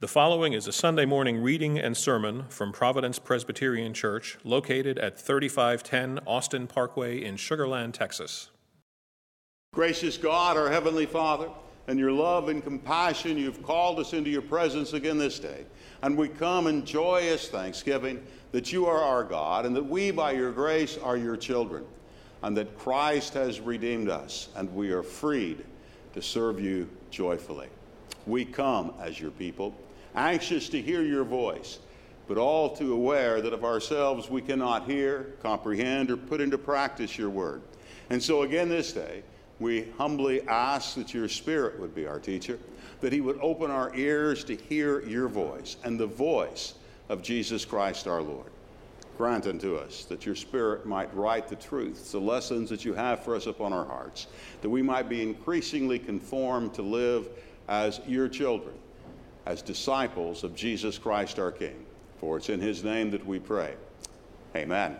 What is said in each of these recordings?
The following is a Sunday morning reading and sermon from Providence Presbyterian Church, located at 3510 Austin Parkway in Sugar Land, Texas. Gracious God, our Heavenly Father, in your love and compassion, you've called us into your presence again this day. And we come in joyous thanksgiving that you are our God and that we, by your grace, are your children, and that Christ has redeemed us and we are freed to serve you joyfully. We come as your people, anxious to hear your voice, but all too aware that of ourselves we cannot hear, comprehend, or put into practice your word. And so again this day, we humbly ask that your Spirit would be our teacher, that he would open our ears to hear your voice and the voice of Jesus Christ our Lord. Grant unto us that your Spirit might write the truths, the lessons that you have for us upon our hearts, that we might be increasingly conformed to live as your children, as disciples of Jesus Christ our King. For it's in his name that we pray. Amen.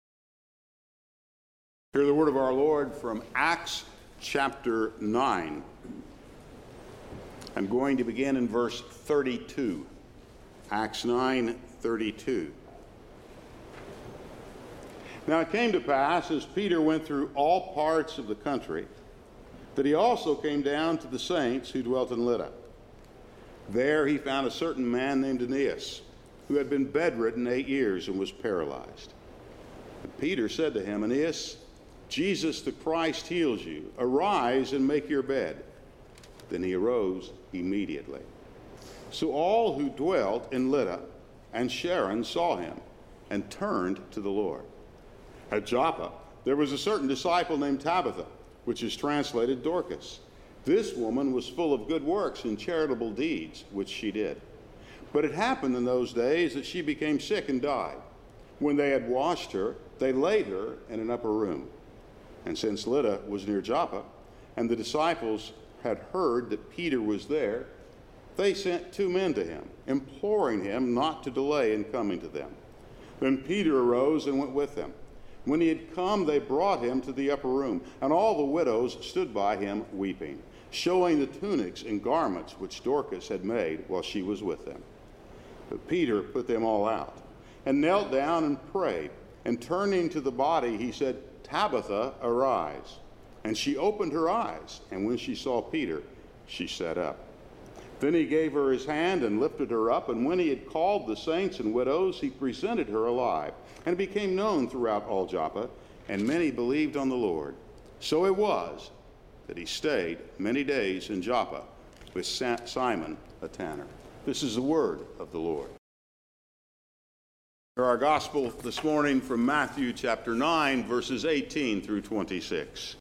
Hear the word of our Lord from Acts chapter 9. I'm going to begin in verse 32. Acts 9:32. Now it came to pass, as Peter went through all parts of the country, that he also came down to the saints who dwelt in Lydda. There he found a certain man named Aeneas, who had been bedridden 8 years and was paralyzed. And Peter said to him, Aeneas, Jesus the Christ heals you. Arise and make your bed. Then he arose immediately. So all who dwelt in Lydda and Sharon saw him and turned to the Lord. At Joppa there was a certain disciple named Tabitha, which is translated Dorcas. This woman was full of good works and charitable deeds, which she did. But it happened in those days that she became sick and died. When they had washed her, they laid her in an upper room. And since Lydda was near Joppa, and the disciples had heard that Peter was there, they sent 2 men to him, imploring him not to delay in coming to them. Then Peter arose and went with them. When he had come, they brought him to the upper room, and all the widows stood by him weeping, showing the tunics and garments which Dorcas had made while she was with them. But Peter put them all out, and knelt down and prayed. And turning to the body, he said, Tabitha, arise. And she opened her eyes, and when she saw Peter, she sat up. Then he gave her his hand and lifted her up, and when he had called the saints and widows, he presented her alive, and became known throughout all Joppa, and many believed on the Lord. So it was that he stayed many days in Joppa with Simon a tanner. This is the word of the Lord. Our gospel this morning from Matthew chapter 9, verses 18 through 26.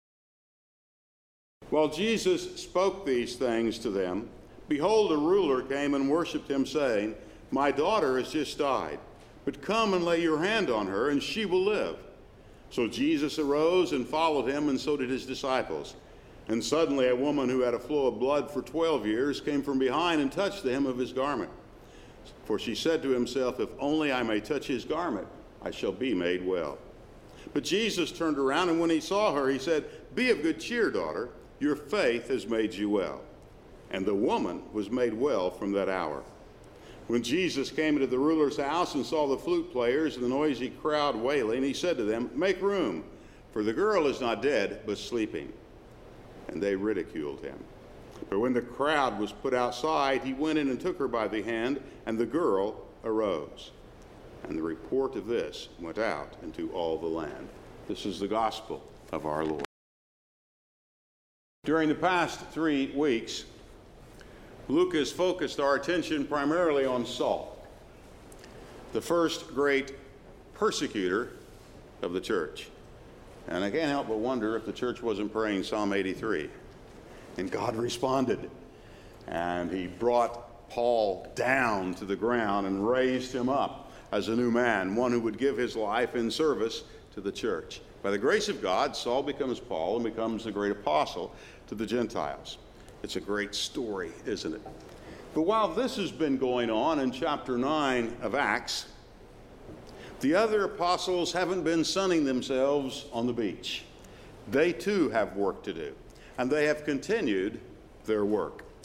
While Jesus spoke these things to them, behold, a ruler came and worshipped him, saying, My daughter has just died, but come and lay your hand on her, and she will live. So Jesus arose and followed him, and so did his disciples. And suddenly a woman who had a flow of blood for 12 years came from behind and touched the hem of his garment. For she said to himself, If only I may touch his garment, I shall be made well. But Jesus turned around, and when he saw her, he said, Be of good cheer, daughter, your faith has made you well. And the woman was made well from that hour. When Jesus came into the ruler's house and saw the flute players and the noisy crowd wailing, he said to them, Make room, for the girl is not dead, but sleeping. And they ridiculed him. But when the crowd was put outside, he went in and took her by the hand, and the girl arose. And the report of this went out into all the land. This is the gospel of our Lord. During the past 3 weeks, Luke has focused our attention primarily on Saul, the first great persecutor of the church. And I can't help but wonder if the church wasn't praying Psalm 83. And God responded. And he brought Paul down to the ground and raised him up as a new man, one who would give his life in service to the church. By the grace of God, Saul becomes Paul and becomes the great apostle to the Gentiles. It's a great story, isn't it? But while this has been going on in chapter 9 of Acts, the other apostles haven't been sunning themselves on the beach. They too have work to do, and they have continued their work.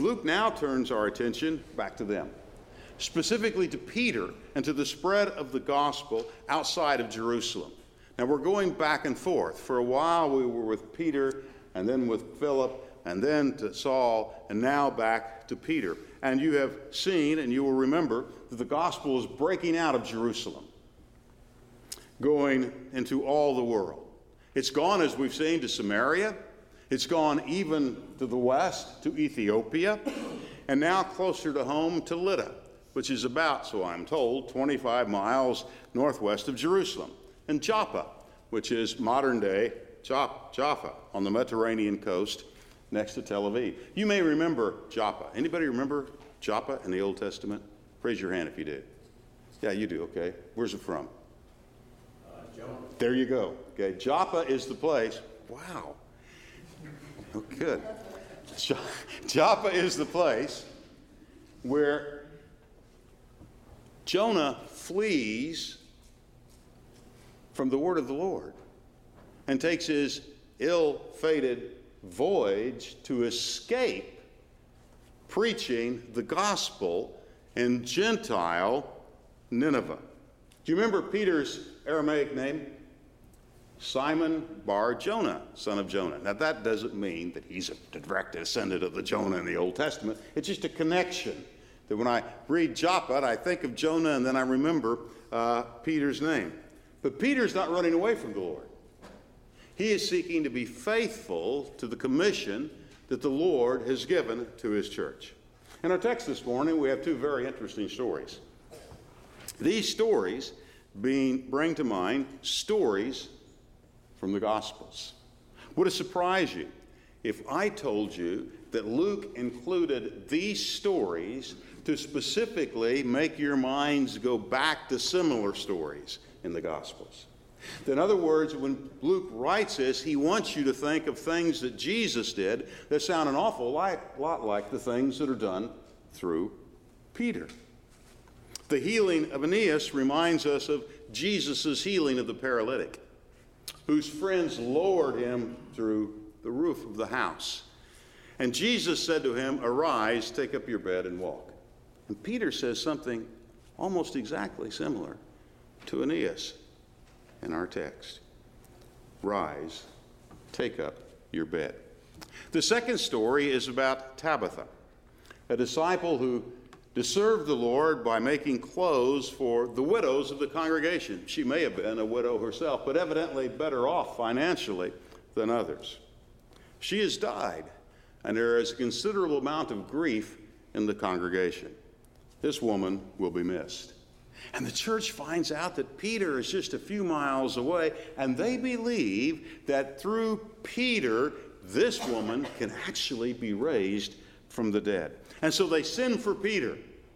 Luke now turns our attention back to them, specifically to Peter and to the spread of the gospel outside of Jerusalem. Now we're going back and forth. For a while we were with Peter, and then with Philip, and then to Saul, and now back to Peter. And you have seen, and you will remember, that the gospel is breaking out of Jerusalem, going into all the world. It's gone, as we've seen, to Samaria. It's gone even to the west, to Ethiopia, and now closer to home to Lydda, which is about, so I'm told, 25 miles northwest of Jerusalem, and Joppa, which is modern-day Jaffa on the Mediterranean coast next to Tel Aviv. You may remember Joppa. Anybody remember Joppa in the Old Testament? Raise your hand if you do. Yeah, you do, okay. Where's it from? Jonah. There you go. Okay, Joppa is the place. Wow. Oh, good. Joppa is the place where Jonah flees from the word of the Lord and takes his ill-fated voyage to escape preaching the gospel in Gentile Nineveh. Do you remember Peter's Aramaic name? Simon Bar Jonah, son of Jonah. Now that doesn't mean that he's a direct descendant of the Jonah in the Old Testament. It's just a connection that when I read Joppa, I think of Jonah and then I remember Peter's name. But Peter's not running away from the Lord. He is seeking to be faithful to the commission that the Lord has given to his church. In our text this morning, we have two very interesting stories. These stories bring to mind stories from the Gospels. Would it surprise you if I told you that Luke included these stories to specifically make your minds go back to similar stories in the Gospels? In other words, when Luke writes this, he wants you to think of things that Jesus did that sound an awful lot like the things that are done through Peter. The healing of Aeneas reminds us of Jesus' healing of the paralytic, whose friends lowered him through the roof of the house. And Jesus said to him, "Arise, take up your bed and walk." And Peter says something almost exactly similar to Aeneas in our text. Rise, take up your bed. The second story is about Tabitha, a disciple who served the Lord by making clothes for the widows of the congregation. She may have been a widow herself, but evidently better off financially than others. She has died, and there is a considerable amount of grief in the congregation. This woman will be missed. And the church finds out that Peter is just a few miles away, and they believe that through Peter, this woman can actually be raised from the dead. And so they send for Peter,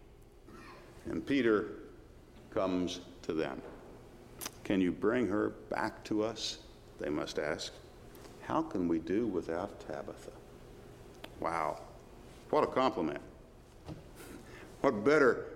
and Peter comes to them. "Can you bring her back to us?" they must ask. "How can we do without Tabitha?" Wow, what a compliment. What better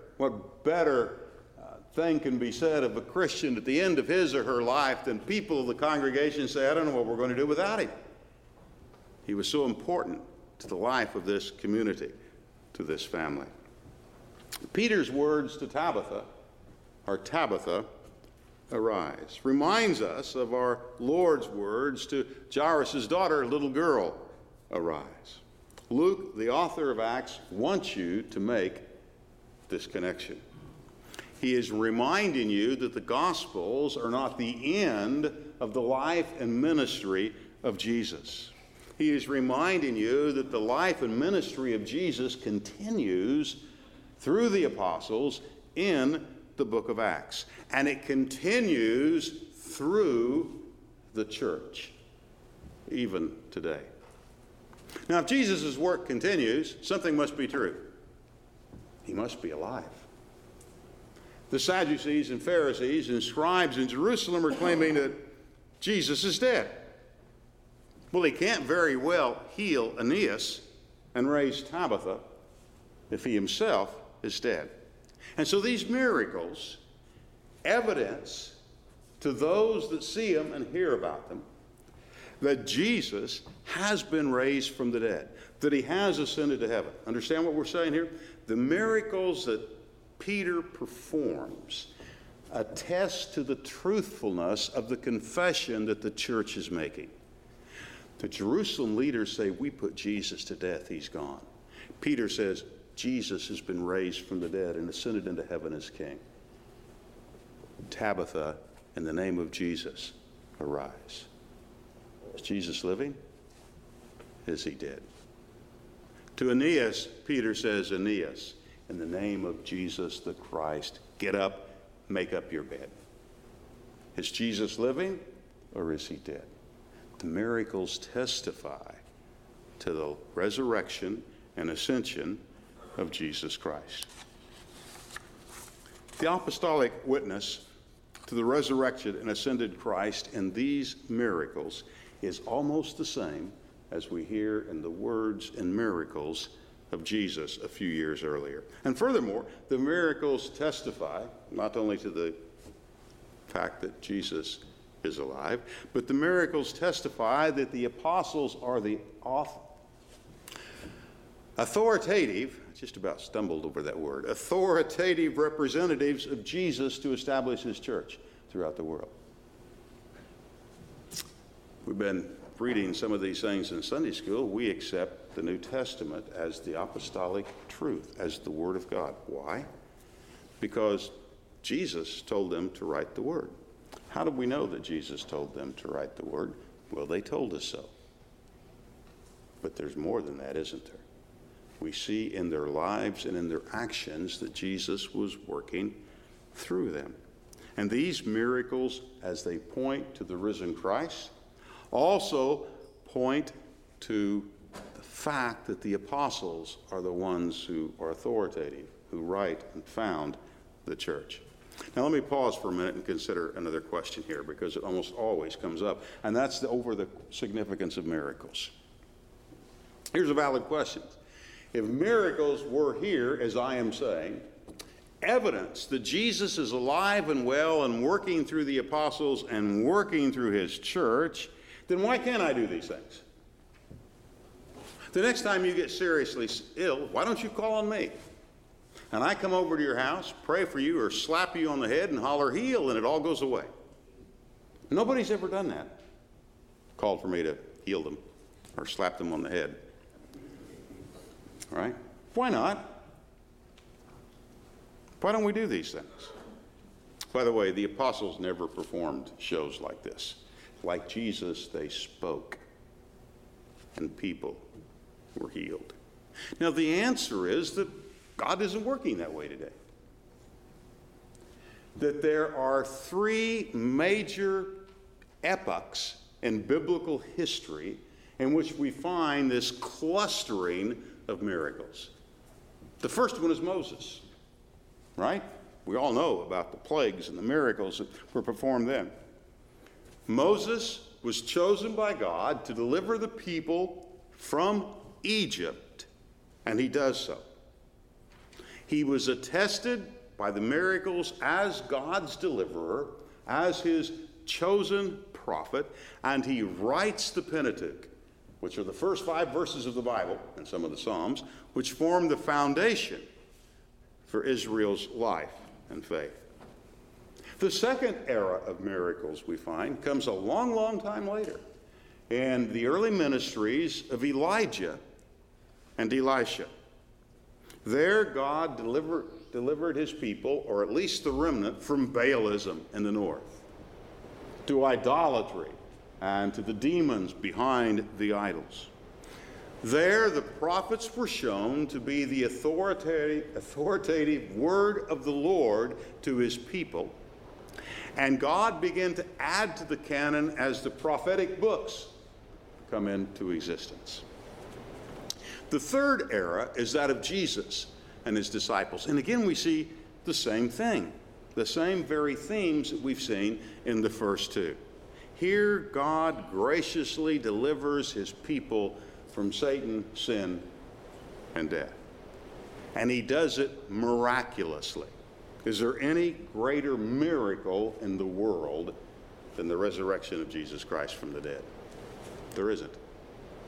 thing can be said of a Christian at the end of his or her life than people of the congregation say, "I don't know what we're going to do without him." He was so important to the life of this community, to this family. Peter's words to Tabitha are, "Tabitha, arise," reminds us of our Lord's words to Jairus' daughter, "Little girl, arise." Luke, the author of Acts, wants you to make this connection. He is reminding you that the Gospels are not the end of the life and ministry of Jesus. He is reminding you that the life and ministry of Jesus continues through the apostles in the book of Acts. And it continues through the church, even today. Now, if Jesus' work continues, something must be true. He must be alive. The Sadducees and Pharisees and scribes in Jerusalem are claiming that Jesus is dead. Well, he can't very well heal Aeneas and raise Tabitha if he himself is dead. And so these miracles evidence to those that see them and hear about them that Jesus has been raised from the dead. that he has ascended to heaven. Understand what we're saying here? The miracles that Peter performs attest to the truthfulness of the confession that the church is making. The Jerusalem leaders say, we put Jesus to death, he's gone. Peter says, Jesus has been raised from the dead and ascended into heaven as king. Tabitha, in the name of Jesus, arise. Is Jesus living? Is he dead? To Aeneas, Peter says, Aeneas, in the name of Jesus the Christ, get up, make up your bed. Is Jesus living or is he dead? The miracles testify to the resurrection and ascension of Jesus Christ. The apostolic witness to the resurrection and ascended Christ in these miracles is almost the same as we hear in the words and miracles of Jesus a few years earlier. And furthermore, the miracles testify not only to the fact that Jesus is alive, but the miracles testify that the apostles are the authoritative, I just about stumbled over that word, authoritative representatives of Jesus to establish his church throughout the world. We've been reading some of these things in Sunday school. We accept the New Testament as the apostolic truth, as the Word of God. Why? Because Jesus told them to write the Word. How do we know that Jesus told them to write the Word? Well, they told us so. But there's more than that, isn't there? We see in their lives and in their actions that Jesus was working through them. And these miracles, as they point to the risen Christ, also point to the fact that the apostles are the ones who are authoritative, who write and found the church. Now let me pause for a minute and consider another question here, because it almost always comes up, and that's over the significance of miracles. Here's a valid question. If miracles were here, as I am saying, evidence that Jesus is alive and well and working through the apostles and working through his church, then why can't I do these things? The next time you get seriously ill, why don't you call on me? And I come over to your house, pray for you, or slap you on the head and holler, heal, and it all goes away. Nobody's ever done that. Called for me to heal them or slap them on the head. All right? Why not? Why don't we do these things? By the way, the apostles never performed shows like this. Like Jesus, they spoke, and people were healed. Now, the answer is that God isn't working that way today. That there are three major epochs in biblical history in which we find this clustering of miracles. The first one is Moses, right? We all know about the plagues and the miracles that were performed then. Moses was chosen by God to deliver the people from Egypt, and he does so. He was attested by the miracles as God's deliverer, as his chosen prophet, and he writes the Pentateuch, which are the first 5 verses of the Bible and some of the Psalms, which form the foundation for Israel's life and faith. The second era of miracles, we find, comes a long, long time later in the early ministries of Elijah and Elisha. There, God delivered his people, or at least the remnant, from Baalism in the north, to idolatry, and to the demons behind the idols. There, the prophets were shown to be the authoritative word of the Lord to his people, and God began to add to the canon as the prophetic books come into existence. The third era is that of Jesus and his disciples. And again, we see the same thing, the same very themes that we've seen in the first two. Here, God graciously delivers his people from Satan, sin, and death. And he does it miraculously. Is there any greater miracle in the world than the resurrection of Jesus Christ from the dead? There isn't.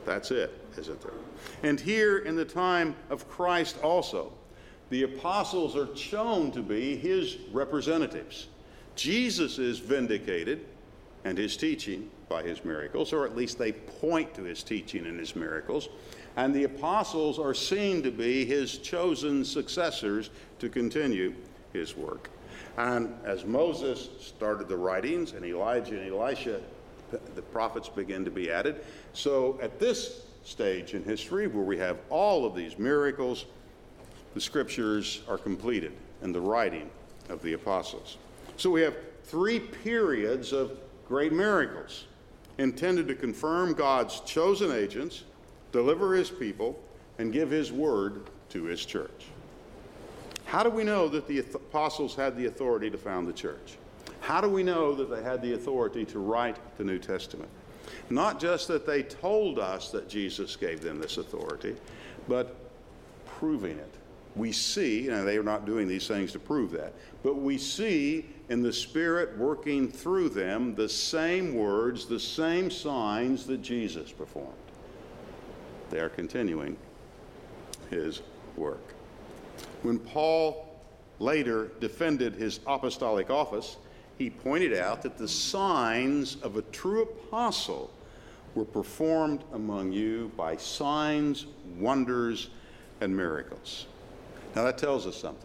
That's it, isn't there? And here in the time of Christ also, the apostles are shown to be his representatives. Jesus is vindicated and his teaching by his miracles, or at least they point to his teaching and his miracles. And the apostles are seen to be his chosen successors to continue his work. And as Moses started the writings, and Elijah and Elisha, the prophets begin to be added. So at this stage in history, where we have all of these miracles, the scriptures are completed in the writing of the apostles. So we have 3 periods of great miracles intended to confirm God's chosen agents, deliver his people, and give his word to his church. How do we know that the apostles had the authority to found the church? How do we know that they had the authority to write the New Testament? Not just that they told us that Jesus gave them this authority, but proving it. We see, and they are not doing these things to prove that, but we see in the Spirit working through them the same words, the same signs that Jesus performed. They are continuing his work. When Paul later defended his apostolic office, he pointed out that the signs of a true apostle were performed among you by signs, wonders, and miracles. Now that tells us something.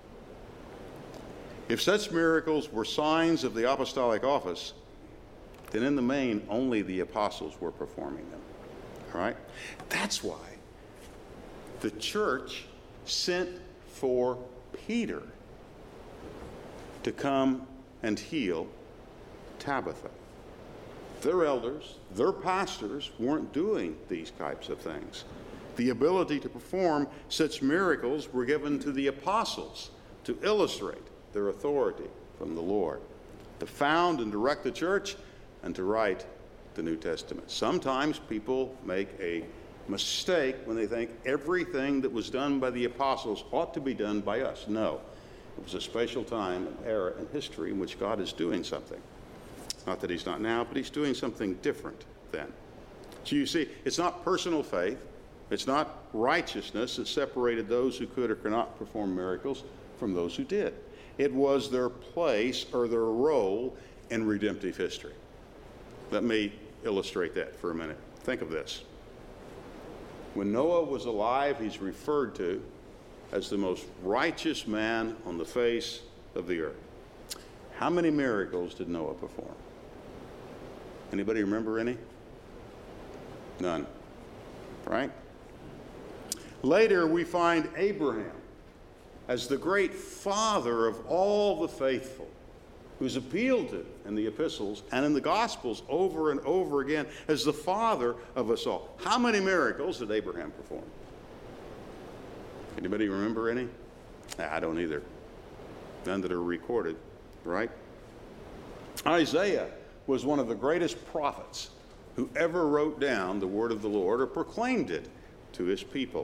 If such miracles were signs of the apostolic office, then in the main, only the apostles were performing them. All right? That's why the church sent for Peter to come and heal Tabitha. Their elders, their pastors weren't doing these types of things. The ability to perform such miracles were given to the apostles to illustrate their authority from the Lord, to found and direct the church, and to write the New Testament. Sometimes people make a mistake when they think everything that was done by the apostles ought to be done by us. No. It was a special time and era in history in which God is doing something. Not that he's not now, but he's doing something different then. So you see, it's not personal faith. It's not righteousness that separated those who could or could not perform miracles from those who did. It was their place or their role in redemptive history. Let me illustrate that for a minute. Think of this. When Noah was alive, he's referred to as the most righteous man on the face of the earth. How many miracles did Noah perform? Anybody remember any? None. Right? Later, we find Abraham as the great father of all the faithful, who's appealed to in the epistles and in the Gospels over and over again as the father of us all. How many miracles did Abraham perform? Anybody remember any? I don't either. None that are recorded, right? Isaiah was one of the greatest prophets who ever wrote down the word of the Lord or proclaimed it to his people.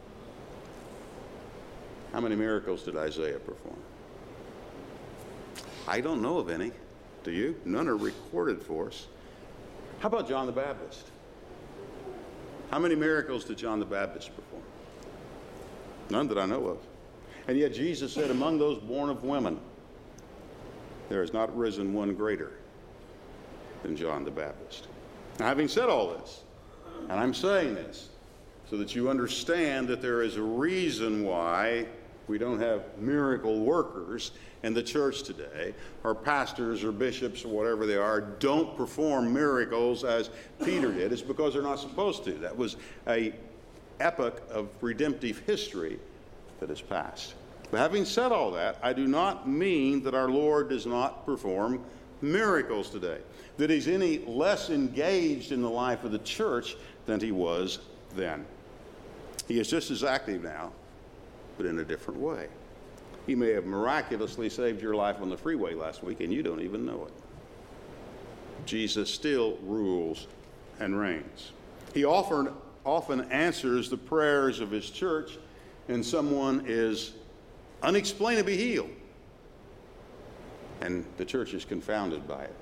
How many miracles did Isaiah perform? I don't know of any. Do you? None are recorded for us. How about John the Baptist? How many miracles did John the Baptist perform? None that I know of. And yet Jesus said, among those born of women, there has not risen one greater than John the Baptist. Now, having said all this, and I'm saying this so that you understand that there is a reason why we don't have miracle workers in the church today, or pastors or bishops or whatever they are, don't perform miracles as Peter did. It's because they're not supposed to. That was an epoch of redemptive history that has passed. But having said all that, I do not mean that our Lord does not perform miracles today, that he's any less engaged in the life of the church than he was then. He is just as active now, but in a different way. He may have miraculously saved your life on the freeway last week, and you don't even know it. Jesus still rules and reigns. He often answers the prayers of his church, and someone is unexplainably healed, and the church is confounded by it.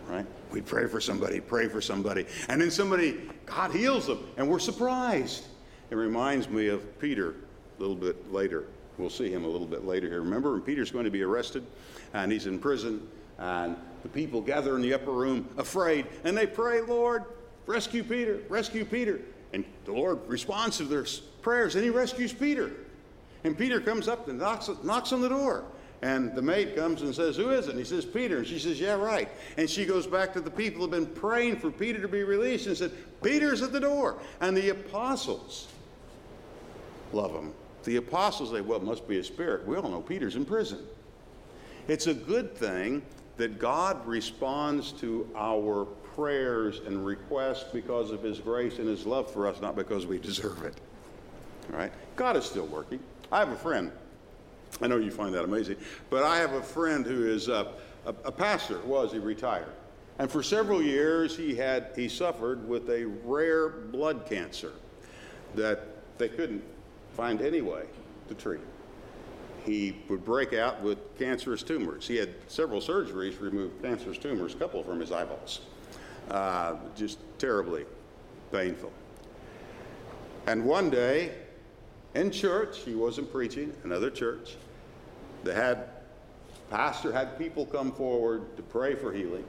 right? We'd pray for somebody, and then God heals them, and we're surprised. It reminds me of Peter a little bit later. We'll see him a little bit later here. Remember when Peter's going to be arrested, and he's in prison, and the people gather in the upper room afraid, and they pray, Lord, rescue Peter, rescue Peter. And the Lord responds to their prayers, and he rescues Peter. And Peter comes up and knocks on the door. And the maid comes and says, who is it? And he says, Peter. And she says, yeah, right. And she goes back to the people who have been praying for Peter to be released and said, Peter's at the door. And the apostles love him. The apostles say, well, it must be a spirit. We all know Peter's in prison. It's a good thing that God responds to our prayers and requests because of his grace and his love for us, not because we deserve it. All right? God is still working. I have a friend. I know you find that amazing, but I have a friend who is a pastor. He retired. And for several years, he suffered with a rare blood cancer that they couldn't find any way to treat. He would break out with cancerous tumors. He had several surgeries to remove cancerous tumors, a couple from his eyeballs. Just terribly painful. And one day, in church, he wasn't preaching, another church, the pastor had people come forward to pray for healing.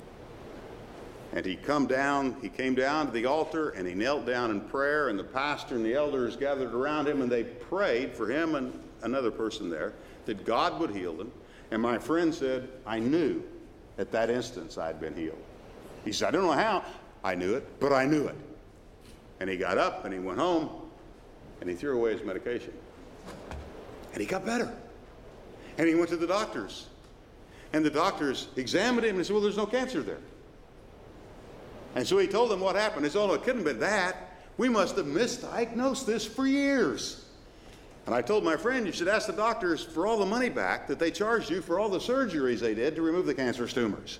And he came down to the altar, and he knelt down in prayer, and the pastor and the elders gathered around him, and they prayed for him and another person there that God would heal them. And my friend said, I knew at that instance I'd been healed. He said, I don't know how I knew it, but I knew it. And he got up and he went home and he threw away his medication. And he got better. And he went to the doctors. And the doctors examined him and said, well, there's no cancer there. And so he told them what happened. They said, oh, it couldn't have been that. We must have misdiagnosed this for years. And I told my friend, you should ask the doctors for all the money back that they charged you for all the surgeries they did to remove the cancerous tumors.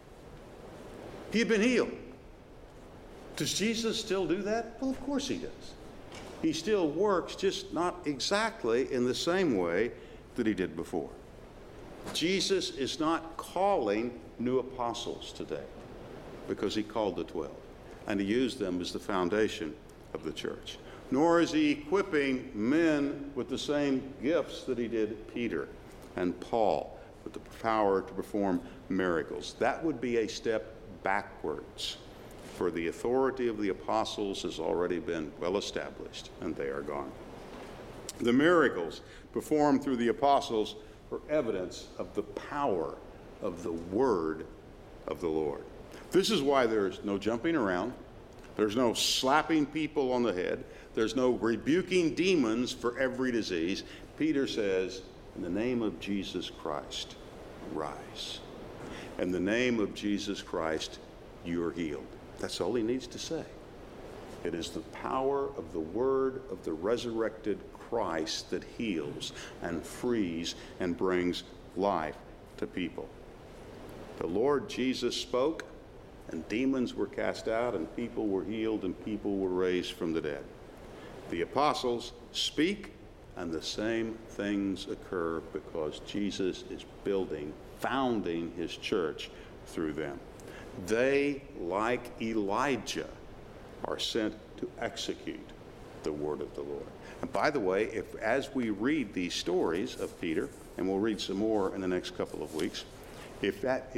He had been healed. Does Jesus still do that? Well, of course he does. He still works, just not exactly in the same way that he did before. Jesus is not calling new apostles today because he called the 12, and he used them as the foundation of the church. Nor is he equipping men with the same gifts that he did Peter and Paul with the power to perform miracles. That would be a step backwards, for the authority of the apostles has already been well established, and they are gone. The miracles performed through the apostles were evidence of the power of the word of the Lord. This is why there's no jumping around, there's no slapping people on the head, there's no rebuking demons for every disease. Peter says, in the name of Jesus Christ, rise. In the name of Jesus Christ, you are healed. That's all he needs to say. It is the power of the word of the resurrected Christ that heals and frees and brings life to people. The Lord Jesus spoke, and demons were cast out, and people were healed, and people were raised from the dead. The apostles speak, and the same things occur because Jesus is founding his church through them. They, like Elijah, are sent to execute the word of the Lord. And by the way, as we read these stories of Peter, and we'll read some more in the next couple of weeks, if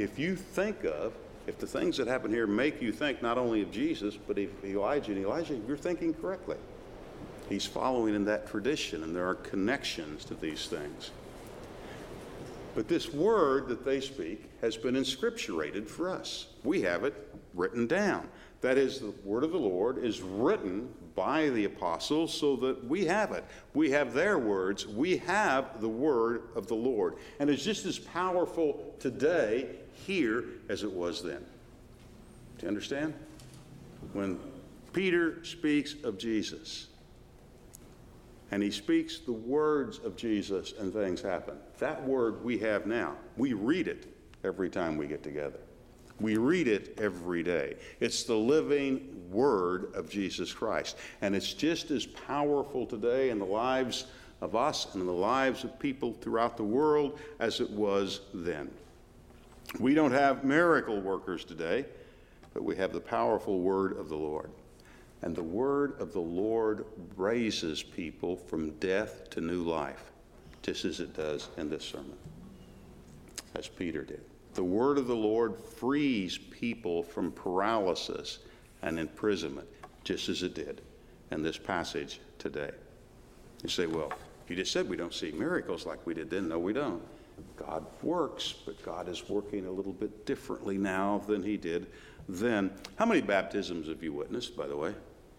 the things that happen here make you think not only of Jesus, but of Elijah and Elijah, you're thinking correctly. He's following in that tradition, and there are connections to these things. But this word that they speak has been inscripturated for us. We have it written down. That is, the word of the Lord is written by the apostles so that we have it. We have their words. We have the word of the Lord. And it's just as powerful today here as it was then. Do you understand? When Peter speaks of Jesus, and he speaks the words of Jesus, and things happen. That word we have now. We read it every time we get together. We read it every day. It's the living word of Jesus Christ. And it's just as powerful today in the lives of us and in the lives of people throughout the world as it was then. We don't have miracle workers today, but we have the powerful word of the Lord. And the word of the Lord raises people from death to new life, just as it does in this sermon, as Peter did. The word of the Lord frees people from paralysis and imprisonment, just as it did in this passage today. You say, well, you just said we don't see miracles like we did then. No, we don't. God works, but God is working a little bit differently now than he did then. How many baptisms have you witnessed, by the way?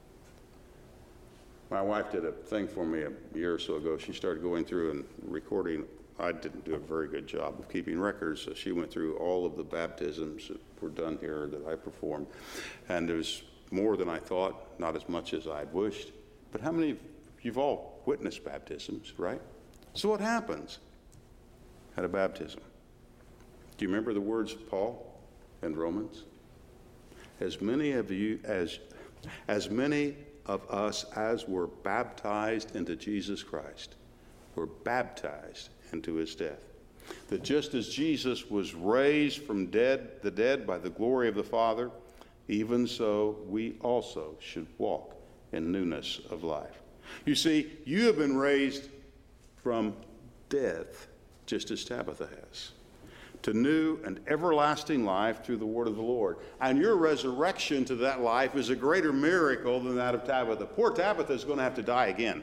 My wife did a thing for me a year or so ago. She started going through and recording. I didn't do a very good job of keeping records, so she went through all of the baptisms that were done here that I performed. And there's more than I thought, not as much as I'd wished. But how many of you've all witnessed baptisms, right? So what happens at a baptism? Do you remember the words of Paul in Romans? As many of us as were baptized into Jesus Christ were baptized into his death. That just as Jesus was raised from the dead by the glory of the Father, even so we also should walk in newness of life. You see, you have been raised from death, just as Tabitha has, to new and everlasting life through the word of the Lord. And your resurrection to that life is a greater miracle than that of Tabitha. Poor Tabitha is going to have to die again.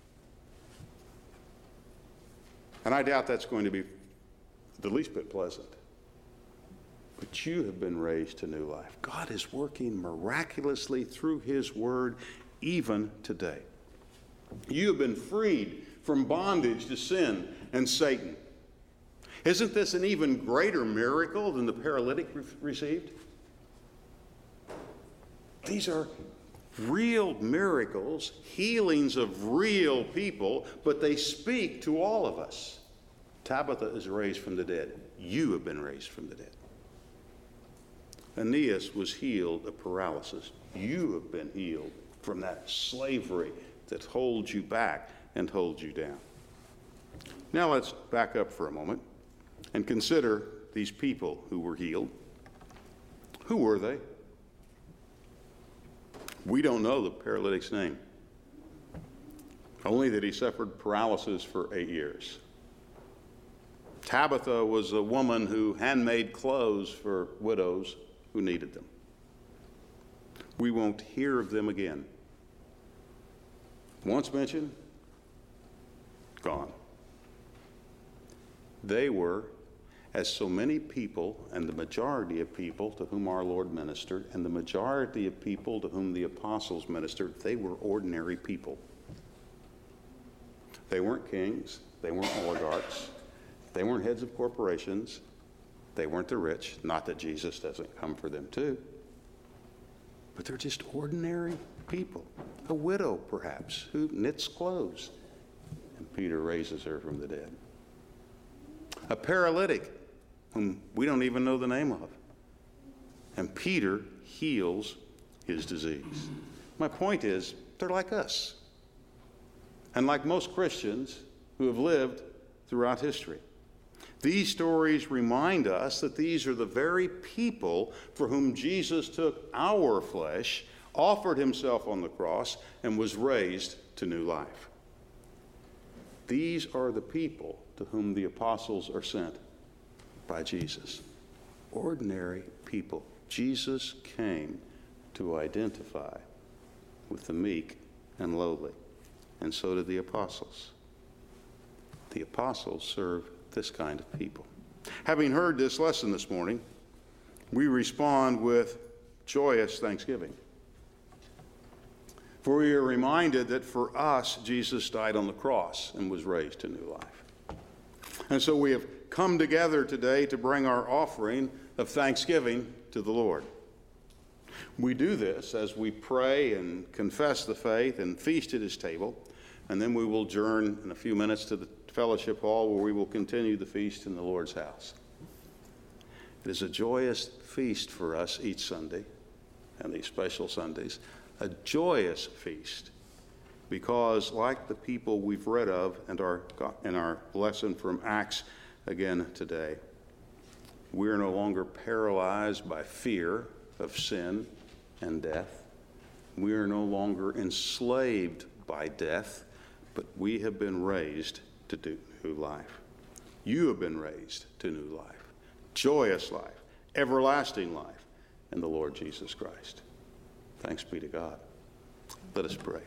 And I doubt that's going to be the least bit pleasant. But you have been raised to new life. God is working miraculously through his word even today. You have been freed from bondage to sin and Satan. Isn't this an even greater miracle than the paralytic received? These are real miracles, healings of real people, but they speak to all of us. Tabitha is raised from the dead. You have been raised from the dead. Aeneas was healed of paralysis. You have been healed from that slavery that holds you back and holds you down. Now let's back up for a moment and consider these people who were healed. Who were they? We don't know the paralytic's name, only that he suffered paralysis for 8 years. Tabitha was a woman who handmade clothes for widows who needed them. We won't hear of them again. Once mentioned, gone. They were, as so many people, and the majority of people to whom our Lord ministered, and the majority of people to whom the apostles ministered, they were ordinary people. They weren't kings. They weren't oligarchs. They weren't heads of corporations. They weren't the rich. Not that Jesus doesn't come for them too. But they're just ordinary people. A widow, perhaps, who knits clothes. And Peter raises her from the dead. A paralytic whom we don't even know the name of. And Peter heals his disease. My point is, they're like us. And like most Christians who have lived throughout history. These stories remind us that these are the very people for whom Jesus took our flesh, offered himself on the cross, and was raised to new life. These are the people to whom the apostles are sent by Jesus. Ordinary people. Jesus came to identify with the meek and lowly, and so did the apostles. The apostles serve this kind of people. Having heard this lesson this morning, we respond with joyous thanksgiving. For we are reminded that for us, Jesus died on the cross and was raised to new life. And so we have come together today to bring our offering of thanksgiving to the Lord. We do this as we pray and confess the faith and feast at his table, and then we will adjourn in a few minutes to the fellowship hall where we will continue the feast in the Lord's house. It is a joyous feast for us each Sunday, and these special Sundays, a joyous feast, because like the people we've read of in our lesson from Acts again today, We are no longer paralyzed by fear of sin and death. We are no longer enslaved by death, but we have been raised to new life. You have been raised to new life, joyous life, everlasting life in the Lord Jesus Christ. Thanks be to God. Let us pray.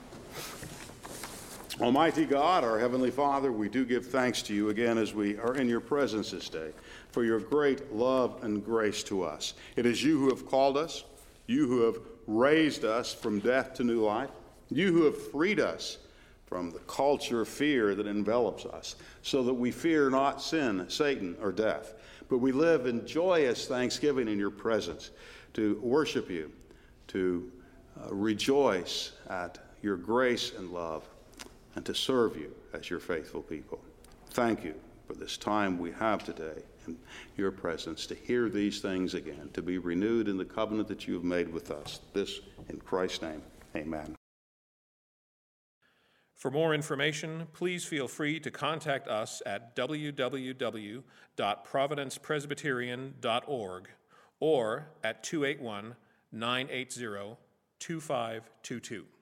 Almighty God, our Heavenly Father, we do give thanks to you again as we are in your presence this day for your great love and grace to us. It is you who have called us, you who have raised us from death to new life, you who have freed us from the culture of fear that envelops us, so that we fear not sin, Satan, or death, but we live in joyous thanksgiving in your presence to worship you, to rejoice at your grace and love, and to serve you as your faithful people. Thank you for this time we have today in your presence to hear these things again, to be renewed in the covenant that you have made with us. This in Christ's name, amen. For more information, please feel free to contact us at www.providencepresbyterian.org or at 281-980-2522.